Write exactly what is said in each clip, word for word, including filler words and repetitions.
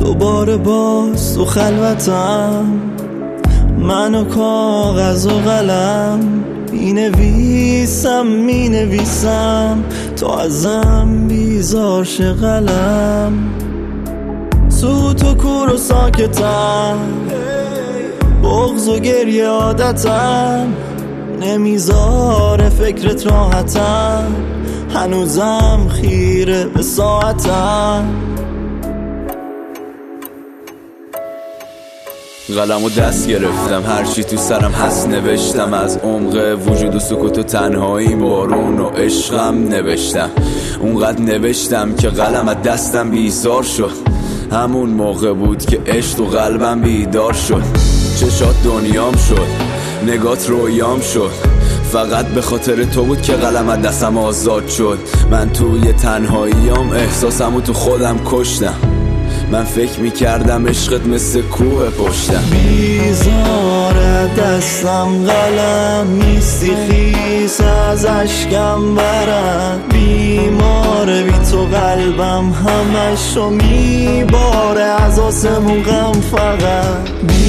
دوباره باز تو خلوتم، من و کاغذ و قلم می نویسم می نویسم تا ازم بیزار شه قلم. سوت و کور و ساکتم، بغض و گریه عادتم، نمیذاره فکرت راحتم، هنوزم خیره به ساعتم. قلم و دست گرفتم، هرچی تو سرم هست نوشتم، از عمق وجود و سکوت و تنهایی بارون و عشقم نوشتم. اونقدر نوشتم که قلم از دستم بیزار شد، همون موقع بود که عشق و قلبم بیدار شد. چشات دنیام شد، نگات رویام شد، فقط به خاطر تو بود که قلم از دستم آزاد شد. من توی تنهاییام احساسمو تو خودم کشتم، من فکر میکردم عشقت مثل کوه پشتم. بیزاره دستم قلم نیستی، خیس از اشکم برم، بیماره بی تو قلبم همشو میباره، از آسمون غم فقط.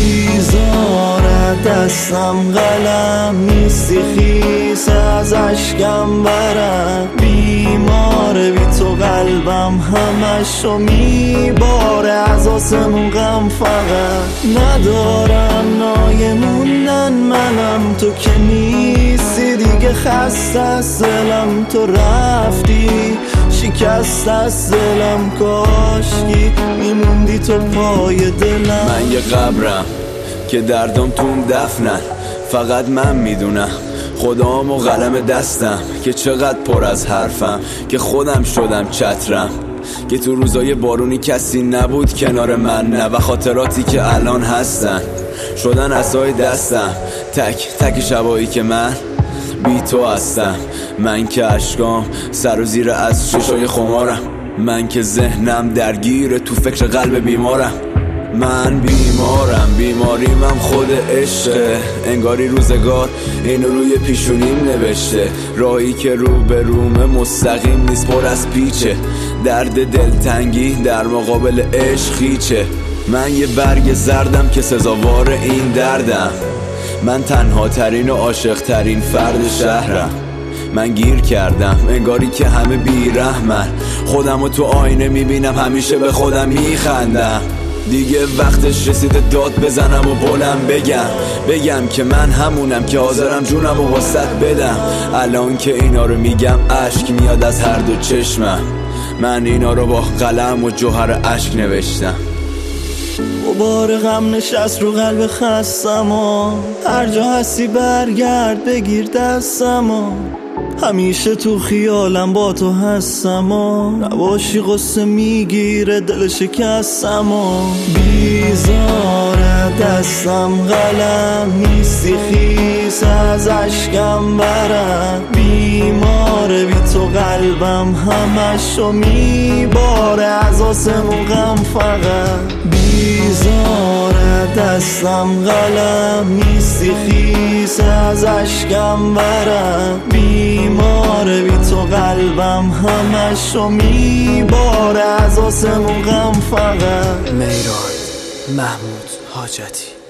بیزاره دستم قلم نیستی، خیس از اشکم برم، بیماره بی تو قلبم همشو میباره، از آسمون غم فقط. ندارم نایه موندن منم، تو که نیستی دیگه، خسته از دلم تو رفتی، شکست از دلم کاشکی میموندی تو پای دلم. من یه قبرم که دردم توم دفنن، فقط من میدونم خدام و قلم دستم که چقدر پر از حرفم، که خودم شدم چترم، که تو روزای بارونی کسی نبود کنار من، نه و خاطراتی که الان هستن شدن عصای دستم، تک تک شبایی که من بی تو هستم. من که اشکام سر و زیر از چشای خمارم، من که ذهنم درگیر تو فکر قلب بیمارم. من بیمارم، بیماریمم خود عشقه، انگاری روزگار اینو روی پیشونیم نوشته، راهی که رو به رومه مستقیم نیست، پر از پیچه، درد دلتنگی در مقابل عشق هیچه. من یه برگ زردم که سزاوار این دردم، من تنها ترین و عاشق ترین فرد شهرم. من گیر کردم انگاری که همه بیرحمن، خودمو تو آینه میبینم همیشه به خودم میخندم. دیگه وقتش رسیده داد بزنم و بلند بگم، بگم که من همونم که حاضرم جونم و واسط بدم. الان که اینا رو میگم اشک میاد از هر دو چشمم، من اینا رو با قلم و جوهر اشک نوشتم. دوباره غم نشست رو قلب خستم و هر جا هستی برگرد بگیر دستم و همیشه تو خیالم با تو هستم و نباشی قصه میگیره دل شکستم و بیزاره دستم قلم نیستی، خیس از اشکم برم، بیماره بی تو قلبم همشو میباره، از آسمون غم فقط. بیزاره دستم قلم نیستی، خیس از اشکم برم، بیماره بی تو قلبم همشو میباره، از آسمون غم فقط. میراد محمود حاجتی.